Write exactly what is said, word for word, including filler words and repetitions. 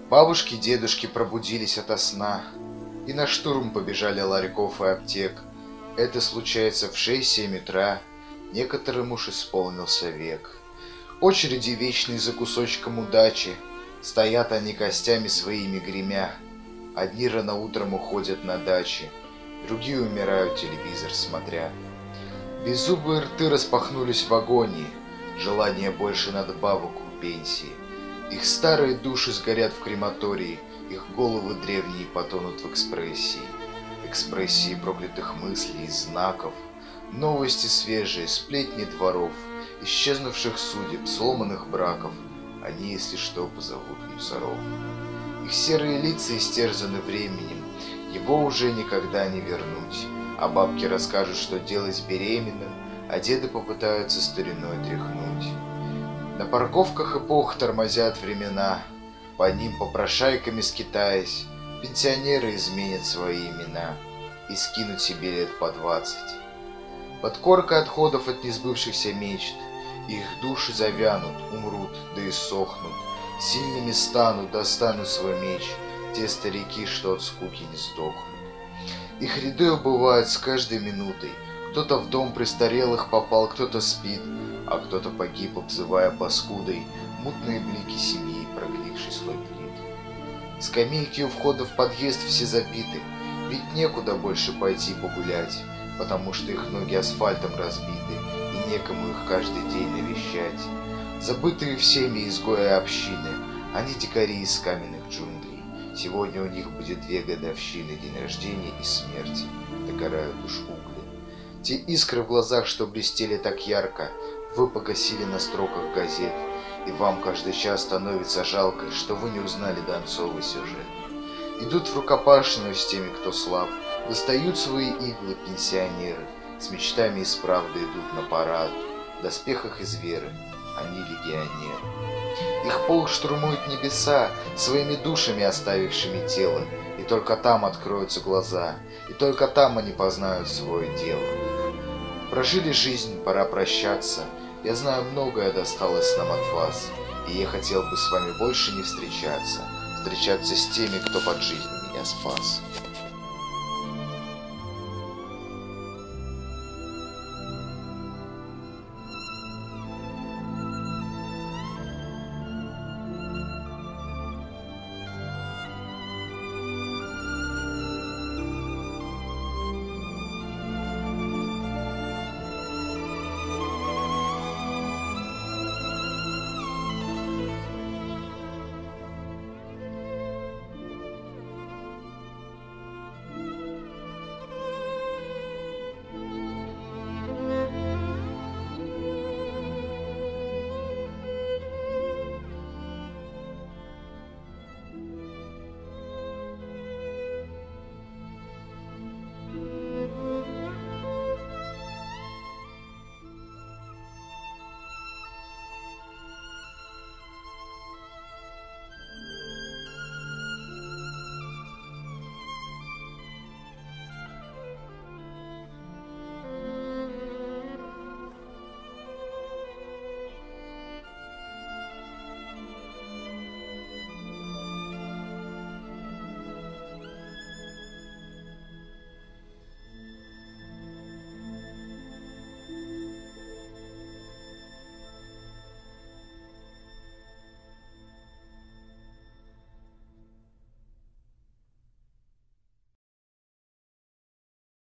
Бабушки и дедушки пробудились ото сна и на штурм побежали ларьков и аптек. Это случается в шесть-семь утра, некоторым уж исполнился век. Очереди вечные за кусочком удачи, стоят они костями своими гремя. Одни рано утром уходят на дачи, другие умирают телевизор смотря. Беззубые рты распахнулись в агонии, желание больше надбавок у пенсии. Их старые души сгорят в крематории, их головы древние потонут в экспрессии. Экспрессии проклятых мыслей и знаков, новости свежие, сплетни дворов, исчезнувших судеб, сломанных браков. Они, если что, позовут мусоров. Их серые лица истерзаны временем, его уже никогда не вернуть. А бабки расскажут, что делать беременным, а деды попытаются стариной тряхнуть. На парковках эпох тормозят времена, по ним попрошайками скитаясь, пенсионеры изменят свои имена и скинут себе лет по двадцать. Под коркой отходов от несбывшихся мечт их души завянут, умрут, да и сохнут, сильными станут, достанут свой меч, те старики, что от скуки не сдохнут. Их ряды убывают с каждой минутой, кто-то в дом престарелых попал, кто-то спит, а кто-то погиб, обзывая паскудой мутные блики семьи, проглихший слой плит. Скамейки у входа в подъезд все забиты, ведь некуда больше пойти погулять, потому что их ноги асфальтом разбиты, и некому их каждый день навещать. Забытые всеми изгои общины, они дикари из каменных джунглей. Сегодня у них будет две годовщины, день рождения и смерти, догорают уж угли. Те искры в глазах, что блестели так ярко, вы погасили на строках газет, и вам каждый час становится жалко, что вы не узнали донцовый сюжет. Идут в рукопашную с теми, кто слаб, достают свои иглы пенсионеры, с мечтами из правды идут на парад, в доспехах из веры, они легионеры. Их полк штурмует небеса, своими душами оставившими тело, и только там откроются глаза, и только там они познают свое дело. Прожили жизнь, пора прощаться. Я знаю, многое досталось нам от вас, и я хотел бы с вами больше не встречаться, встречаться с теми, кто под жизнь меня спас.